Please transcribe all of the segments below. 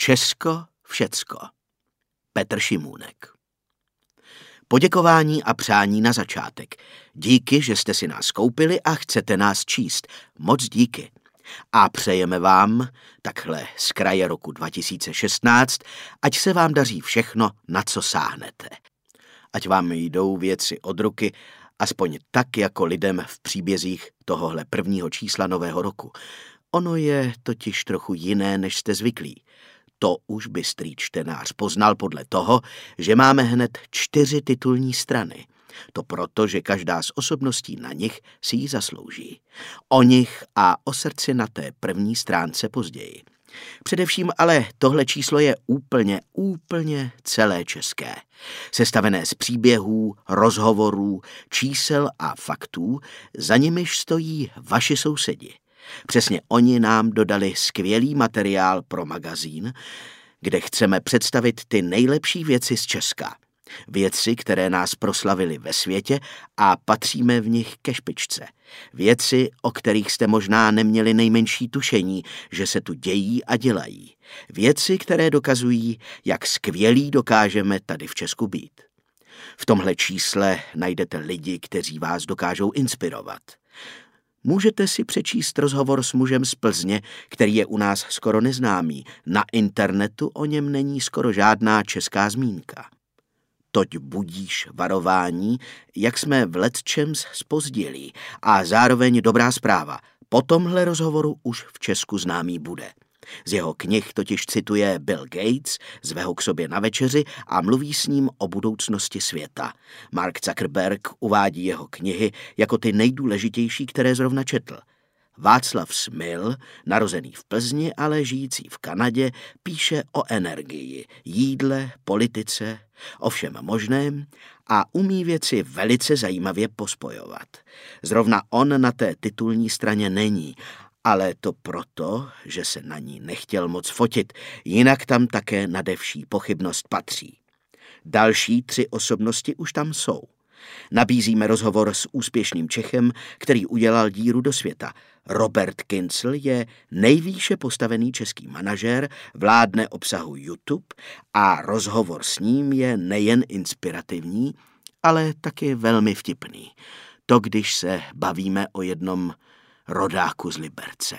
Česko všecko. Petr Šimůnek. Poděkování a přání na začátek. Díky, že jste si nás koupili a chcete nás číst. Moc díky. A přejeme vám, takhle z kraje roku 2016, ať se vám daří všechno, na co sáhnete. Ať vám jdou věci od ruky, aspoň tak, jako lidem v příbězích tohohle prvního čísla nového roku. Ono je totiž trochu jiné, než jste zvyklí. To už bystrý čtenář poznal podle toho, že máme hned 4 titulní strany. To proto, že každá z osobností na nich si ji zaslouží. O nich a o srdci na té první stránce později. Především ale tohle číslo je úplně celé české. Sestavené z příběhů, rozhovorů, čísel a faktů, za nimiž stojí vaši sousedi. Přesně oni nám dodali skvělý materiál pro magazín, kde chceme představit ty nejlepší věci z Česka. Věci, které nás proslavily ve světě a patříme v nich ke špičce. Věci, o kterých jste možná neměli nejmenší tušení, že se tu dějí a dělají. Věci, které dokazují, jak skvělí dokážeme tady v Česku být. V tomhle čísle najdete lidi, kteří vás dokážou inspirovat. Můžete si přečíst rozhovor s mužem z Plzně, který je u nás skoro neznámý. Na internetu o něm není skoro žádná česká zmínka. Toť budíš varování, jak jsme v lecčems zpozdili, a zároveň dobrá zpráva. Po tomhle rozhovoru už v Česku známý bude. Z jeho knih totiž cituje Bill Gates, zve ho k sobě na večeři a mluví s ním o budoucnosti světa. Mark Zuckerberg uvádí jeho knihy jako ty nejdůležitější, které zrovna četl. Václav Smil, narozený v Plzni, ale žijící v Kanadě, píše o energii, jídle, politice, o všem možném a umí věci velice zajímavě pospojovat. Zrovna on na té titulní straně není, ale to proto, že se na ní nechtěl moc fotit, jinak tam také nadevší pochybnost patří. Další 3 osobnosti už tam jsou. Nabízíme rozhovor s úspěšným Čechem, který udělal díru do světa. Robert Kyncl je nejvýše postavený český manažer, vládne obsahu YouTube a rozhovor s ním je nejen inspirativní, ale taky velmi vtipný. To, když se bavíme o jednom rodáku z Liberce.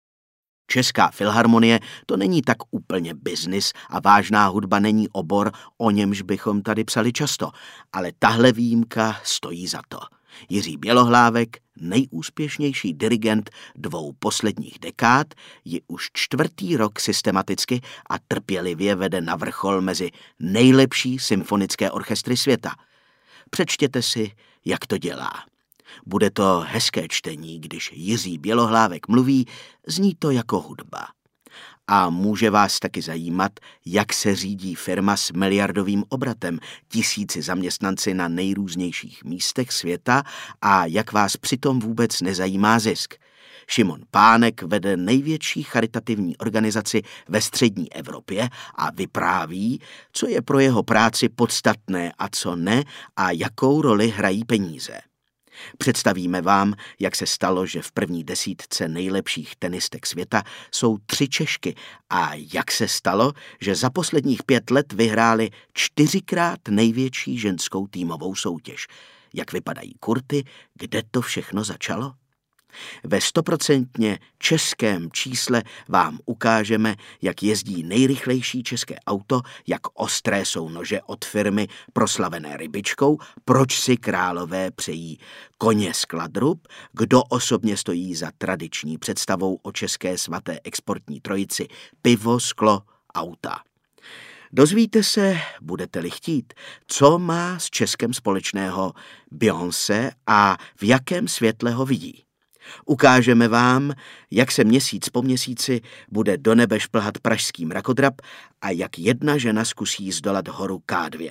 Česká filharmonie to není tak úplně biznis a vážná hudba není obor, o němž bychom tady psali často, ale tahle výjimka stojí za to. Jiří Bělohlávek, nejúspěšnější dirigent 2 posledních dekád, ji už 4. rok systematicky a trpělivě vede na vrchol mezi nejlepší symfonické orchestry světa. Přečtěte si, jak to dělá. Bude to hezké čtení, když Jiří Bělohlávek mluví, zní to jako hudba. A může vás taky zajímat, jak se řídí firma s miliardovým obratem, 1000 zaměstnanci na nejrůznějších místech světa a jak vás přitom vůbec nezajímá zisk. Šimon Pánek vede největší charitativní organizaci ve střední Evropě a vypráví, co je pro jeho práci podstatné a co ne a jakou roli hrají peníze. Představíme vám, jak se stalo, že v první 10 nejlepších tenistek světa jsou 3 Češky a jak se stalo, že za posledních 5 let vyhrály 4krát největší ženskou týmovou soutěž. Jak vypadají kurty, kde to všechno začalo? Ve 100% českém čísle vám ukážeme, jak jezdí nejrychlejší české auto, jak ostré jsou nože od firmy proslavené Rybičkou, proč si králové přejí koně z Kladrub, kdo osobně stojí za tradiční představou o české svaté exportní trojici pivo, sklo, auta. Dozvíte se, budete-li chtít, co má s Českem společného Beyoncé a v jakém světle ho vidí. Ukážeme vám, jak se měsíc po měsíci bude do nebe šplhat pražský mrakodrap a jak jedna žena zkusí zdolat horu K2.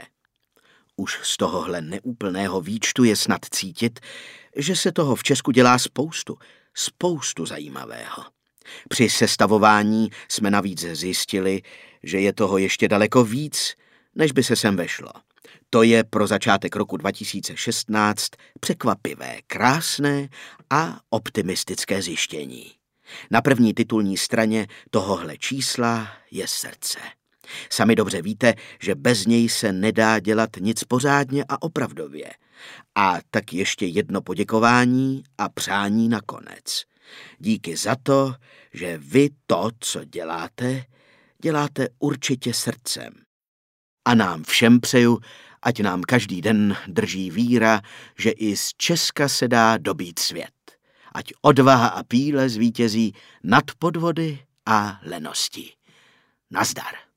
Už z tohohle neúplného výčtu je snad cítit, že se toho v Česku dělá spoustu zajímavého. Při sestavování jsme navíc zjistili, že je toho ještě daleko víc, než by se sem vešlo. To je pro začátek roku 2016 překvapivé, krásné a optimistické zjištění. Na první titulní straně tohohle čísla je srdce. Sami dobře víte, že bez něj se nedá dělat nic pořádně a opravdově. A tak ještě jedno poděkování a přání nakonec. Díky za to, že vy to, co děláte, děláte určitě srdcem. A nám všem přeju, ať nám každý den drží víra, že i z Česka se dá dobít svět. Ať odvaha a píle zvítězí nad podvody a leností. Nazdar.